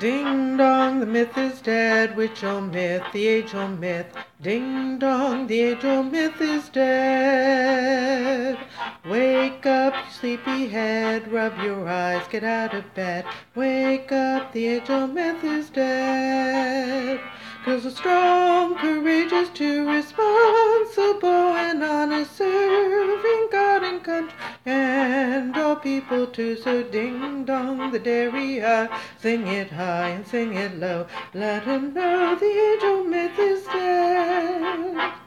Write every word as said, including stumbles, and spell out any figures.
Ding dong, the myth is dead. Which old myth? The age-old myth. Ding dong, the age-old myth is dead. Wake up, you sleepyhead. Rub your eyes, get out of bed. Wake up, the age-old myth is dead. 'Cause a strong, courageous, too responsible and honest, serving God and country and all people too. So ding dong, the dairy-o, sing it high and sing it low. Let 'em know the age-old myth is dead.